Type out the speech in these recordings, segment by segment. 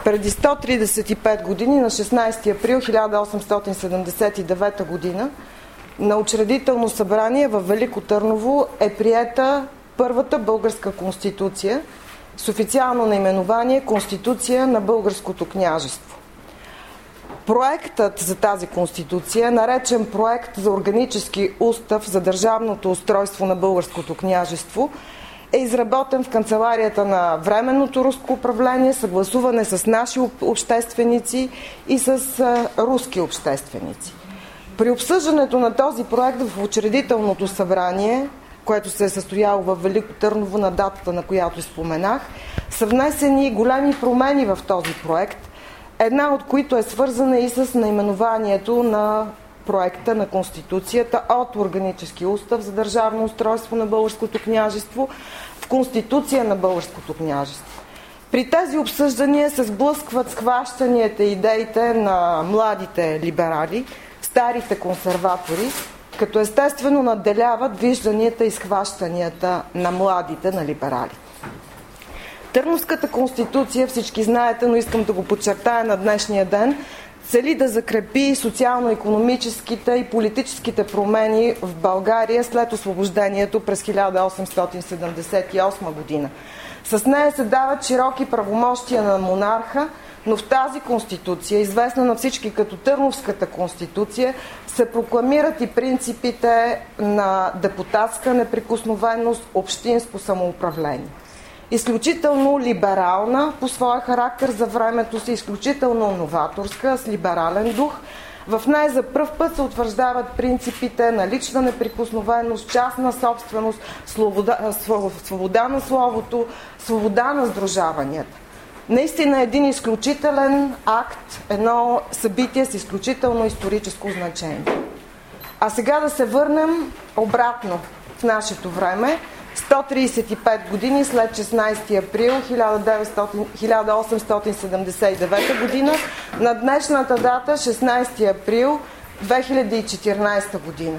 Преди 135 години, на 16 април 1879 година, на учредително събрание в Велико Търново е приета първата българска конституция с официално наименование Конституция на Българското княжество. Проектът за тази конституция, наречен Проект за органически устав за държавното устройство на Българското княжество, е изработен в канцеларията на Временното руско управление, съгласуване с наши общественици и с руски общественици. При обсъждането на този проект в учредителното събрание, което се е състояло в Велико Търново на датата, на която споменах, са внесени големи промени в този проект, една от които е свързана и с наименованието на проекта на Конституцията от Органически устав за държавно устройство на Българското княжество в Конституция на Българското княжество. При тези обсъждания се сблъскват схващанията и идеите на младите либерали, старите консерватори, като естествено надделяват вижданията и схващанията на младите, на либералите. Търновската конституция, всички знаете, но искам да го подчертая на днешния ден, цели да закрепи социално-икономическите и политическите промени в България след освобождението през 1878 година. С нея се дават широки правомощия на монарха, но в тази конституция, известна на всички като Търновската конституция, се прокламират и принципите на депутатска неприкосновеност, общинско самоуправление. Изключително либерална по своя характер за времето си, изключително новаторска, с либерален дух. В нея за пръв път се утвърждават принципите на лична неприкосновеност, частна собственост, свобода на словото, свобода на сдружаванията. Наистина един изключителен акт, едно събитие с изключително историческо значение. А сега да се върнем обратно в нашето време, 135 години след 16 април 1879 година, на днешната дата 16 април 2014 година.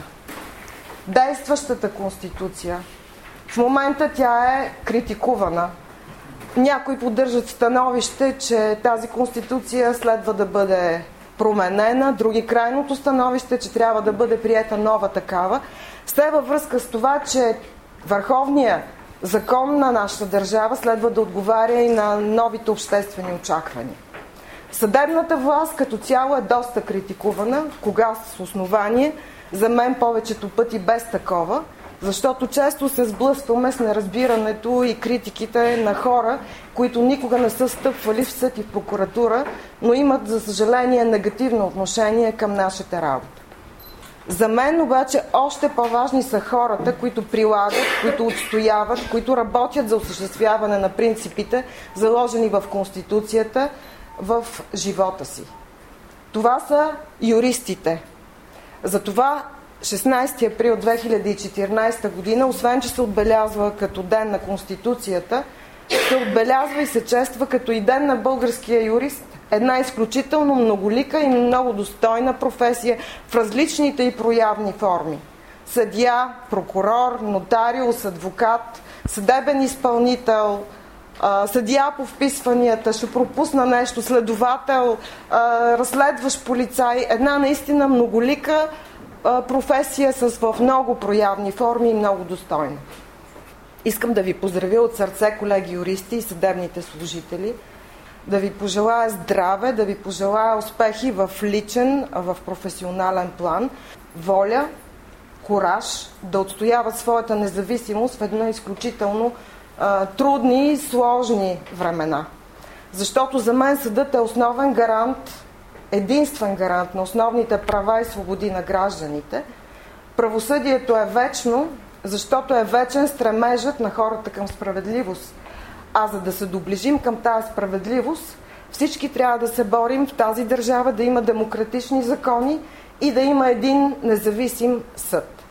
Действащата конституция. В момента тя е критикувана. Някои поддържат становище, че тази конституция следва да бъде променена, други крайното становище, че трябва да бъде приета нова такава. Все във връзка с това, че върховният закон на нашата държава следва да отговаря и на новите обществени очаквания. Съдебната власт като цяло е доста критикувана, кога с основание, за мен повечето пъти без такова, защото често се сблъскваме с неразбирането и критиките на хора, които никога не са стъпвали в съд и в прокуратура, но имат, за съжаление, негативно отношение към нашата работа. За мен обаче още по-важни са хората, които прилагат, които отстояват, които работят за осъществяване на принципите, заложени в Конституцията, в живота си. Това са юристите. Затова 16 април 2014 година, освен че се отбелязва като ден на Конституцията, се отбелязва и се чества като и ден на българския юрист, една изключително многолика и много достойна професия в различните и проявни форми. Съдия, прокурор, нотариус, адвокат, съдебен изпълнител, съдия по вписванията, ще пропусна нещо, следовател, разследващ полицай, една наистина многолика професия в много проявни форми и много достойна. Искам да ви поздравя от сърце, колеги юристи и съдебните служители, да ви пожелая здраве, да ви пожелая успехи в личен, в професионален план, воля, кураж да отстояват своята независимост в едно изключително трудни и сложни времена. Защото за мен съдът е основен гарант, единствен гарант на основните права и свободи на гражданите. Правосъдието е вечно, защото е вечен стремежът на хората към справедливост. А за да се доближим към тази справедливост, всички трябва да се борим в тази държава да има демократични закони и да има един независим съд.